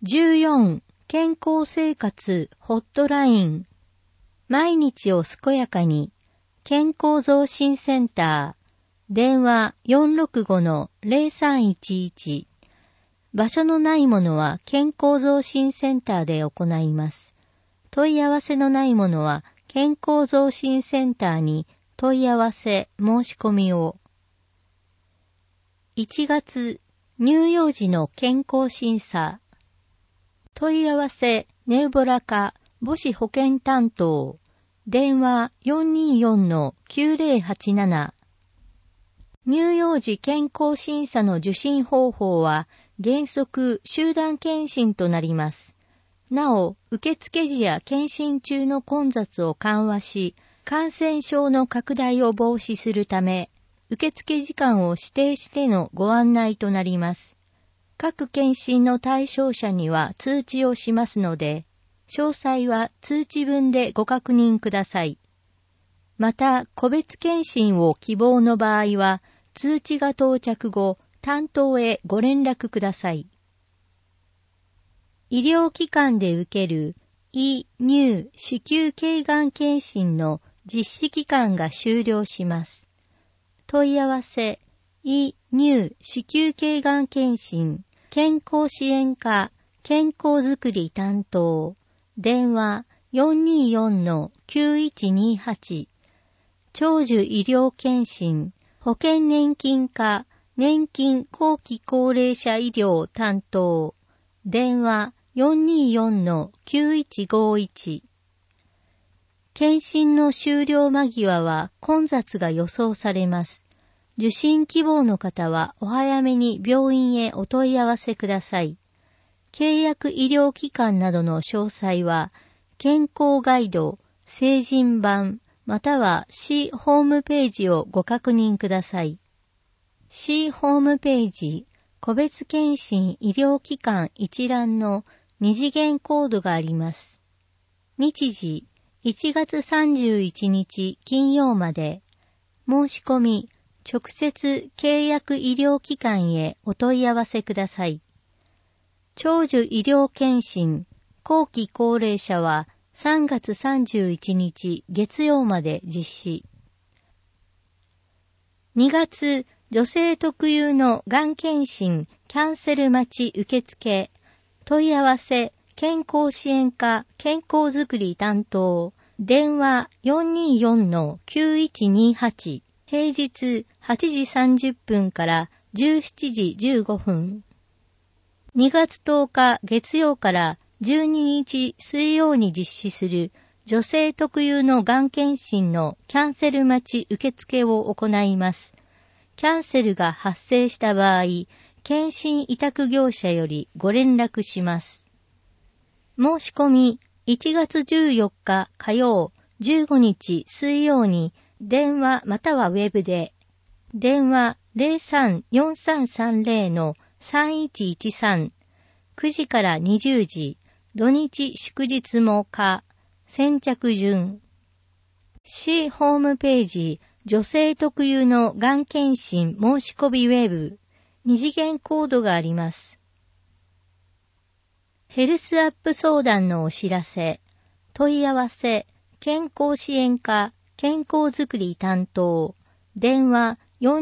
14、健康生活ホットライン。毎日を健やかに。健康増進センター。電話 465-0311。場所のないものは健康増進センターで行います。問い合わせのないものは健康増進センターに問い合わせ申し込みを。1月、乳幼児の健康審査。問い合わせネウボラ科母子保健担当。電話 424-9087。乳幼児健康審査の受診方法は原則集団検診となります。なお、受付時や検診中の混雑を緩和し、感染症の拡大を防止するため、受付時間を指定してのご案内となります。各検診の対象者には通知をしますので、詳細は通知文でご確認ください。また、個別検診を希望の場合は、通知が到着後、担当へご連絡ください。医療機関で受ける医・乳・子宮頸がん検診の実施期間が終了します。問い合わせ、医・乳・子宮頸がん検診、健康支援課、健康づくり担当、電話 424-9128、長寿医療検診、保険年金課、年金後期高齢者医療担当、電話 424-9151。検診の終了間際は混雑が予想されます。受診希望の方はお早めに病院へお問い合わせください。契約医療機関などの詳細は、健康ガイド、成人版、または市ホームページをご確認ください。市ホームページ、個別検診医療機関一覧の二次元コードがあります。日時、1月31日金曜まで、申し込み、直接契約医療機関へお問い合わせください。長寿医療検診、後期高齢者は3月31日月曜まで実施。2月、女性特有のがん検診、キャンセル待ち受付、問い合わせ、健康支援課、健康づくり担当、電話 424-9128。平日8時30分から17時15分。2月10日月曜から12日水曜に実施する女性特有のがん検診のキャンセル待ち受付を行います。キャンセルが発生した場合、検診委託業者よりご連絡します。申し込み1月14日火曜、15日水曜に電話またはウェブで、電話 03-4330-3113、9時から20時、土日祝日も可、先着順。市ホームページ、女性特有のがん検診申し込みウェブ、二次元コードがあります。ヘルスアップ相談のお知らせ、問い合わせ、健康支援課、健康づくり担当、電話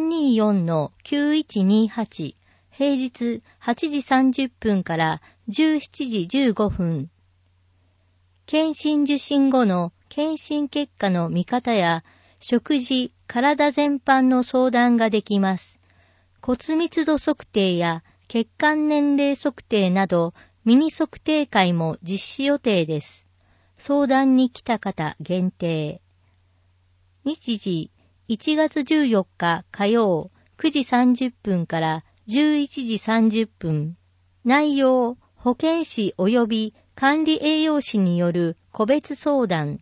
424-9128、平日8時30分から17時15分。検診受診後の検診結果の見方や、食事、体全般の相談ができます。骨密度測定や血管年齢測定など、ミニ測定会も実施予定です。相談に来た方限定。日時、1月14日火曜9時30分から11時30分。内容、保健師及び管理栄養士による個別相談。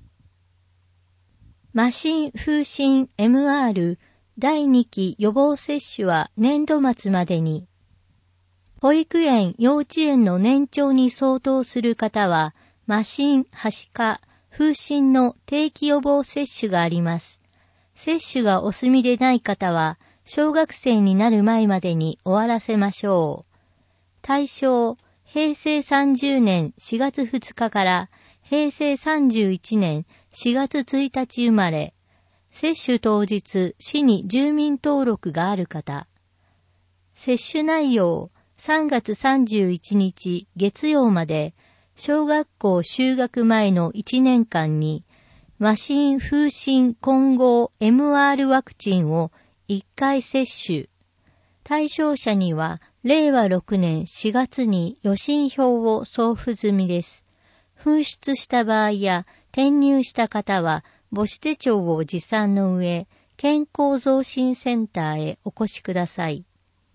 麻疹風疹 MR 第2期予防接種は年度末までに。保育園、幼稚園の年長に相当する方は、麻疹、はしか、風疹の定期予防接種があります。接種がお済みでない方は、小学生になる前までに終わらせましょう。対象、 平成30年4月2日から平成31年4月1日生まれ、接種当日市に住民登録がある方。接種内容3月31日月曜まで小学校就学前の1年間に麻疹風疹混合 MR ワクチンを1回接種。対象者には令和6年4月に予診票を送付済みです。紛失した場合や転入した方は母子手帳を持参の上、健康増進センターへお越しください。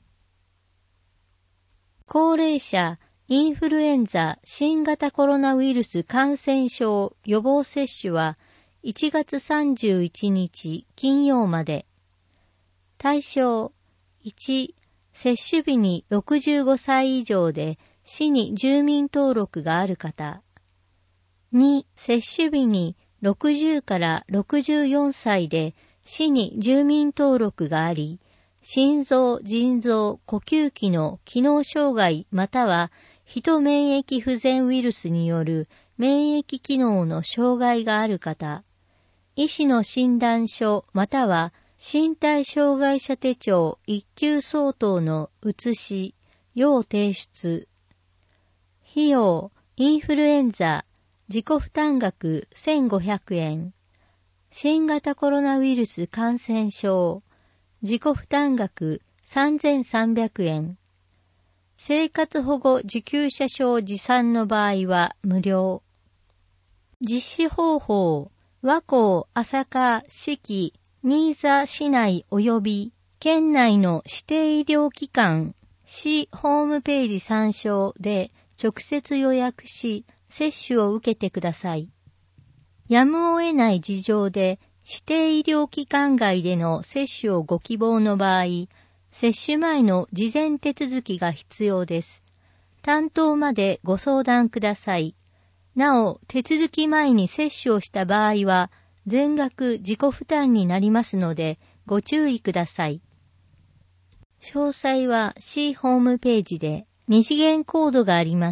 高齢者、インフルエンザ、新型コロナウイルス感染症予防接種は1月31日金曜まで。対象、1、接種日に65歳以上で市に住民登録がある方。2、接種日に60から64歳で市に住民登録があり、心臓、腎臓、呼吸器の機能障害またはヒ免疫不全ウイルスによる免疫機能の障害がある方。医師の診断書または身体障害者手帳1級相当の写し、要提出。費用、インフルエンザ、自己負担額1500円。新型コロナウイルス感染症、自己負担額3300円。生活保護受給者証持参の場合は無料。実施方法、和光、朝霞、四季、新座市内及び県内の指定医療機関、市ホームページ参照で直接予約し、接種を受けてください。やむを得ない事情で指定医療機関外での接種をご希望の場合、接種前の事前手続きが必要です。担当までご相談ください。なお、手続き前に接種をした場合は、全額自己負担になりますので、ご注意ください。詳細は市ホームページで2次元コードがあります。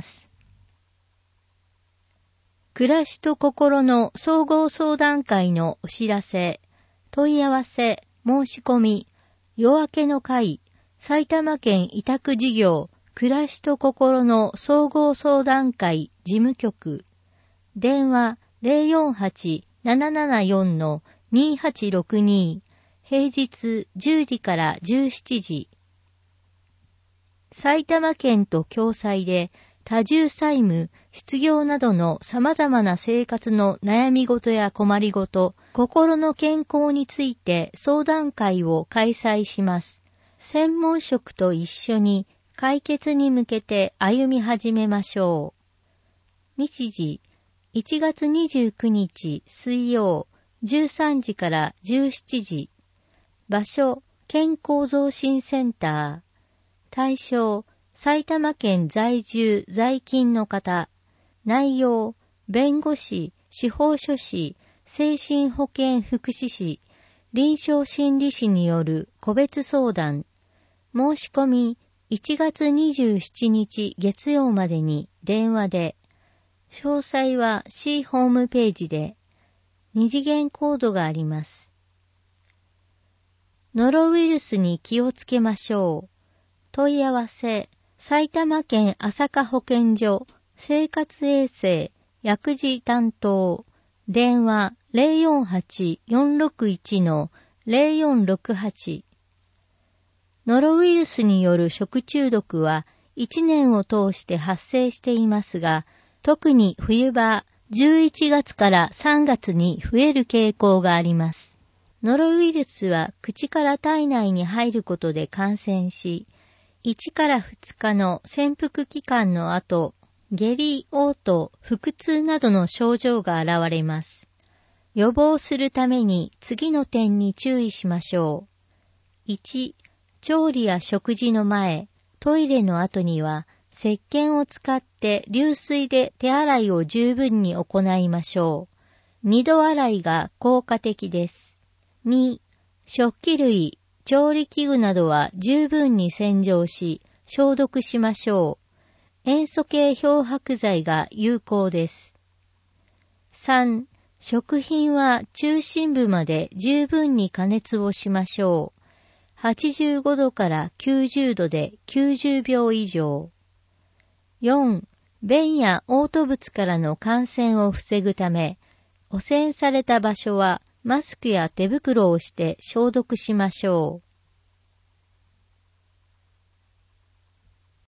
暮らしと心の総合相談会のお知らせ、問い合わせ、申し込み、夜明けの会、埼玉県委託事業、暮らしと心の総合相談会事務局、電話 048-774-2862、平日10時から17時。埼玉県と共催で、多重債務、失業などの様々な生活の悩み事や困りごと、心の健康について相談会を開催します。専門職と一緒に解決に向けて歩み始めましょう。日時、1月29日水曜、13時から17時。場所、健康増進センター。対象、埼玉県在住在勤の方。内容、弁護士、司法書士、精神保健福祉士、臨床心理士による個別相談。申し込み1月27日月曜までに電話で。詳細は市ホームページで。2次元コードがあります。ノロウイルスに気をつけましょう。問い合わせ、埼玉県朝霞保健所、生活衛生、薬事担当、電話 048-461-0468。ノロウイルスによる食中毒は1年を通して発生していますが、特に冬場、11月から3月に増える傾向があります。ノロウイルスは口から体内に入ることで感染し、1から2日の潜伏期間の後、下痢、嘔吐、腹痛などの症状が現れます。予防するために次の点に注意しましょう。1、調理や食事の前、トイレの後には、石鹸を使って流水で手洗いを十分に行いましょう。2度洗いが効果的です。2、食器類、調理器具などは十分に洗浄し、消毒しましょう。 塩素系漂白剤が有効です。3、食品は中心部まで十分に加熱をしましょう。85度から90度で90秒以上。4、便や嘔吐物からの感染を防ぐため、汚染された場所はマスクや手袋をして消毒しましょう。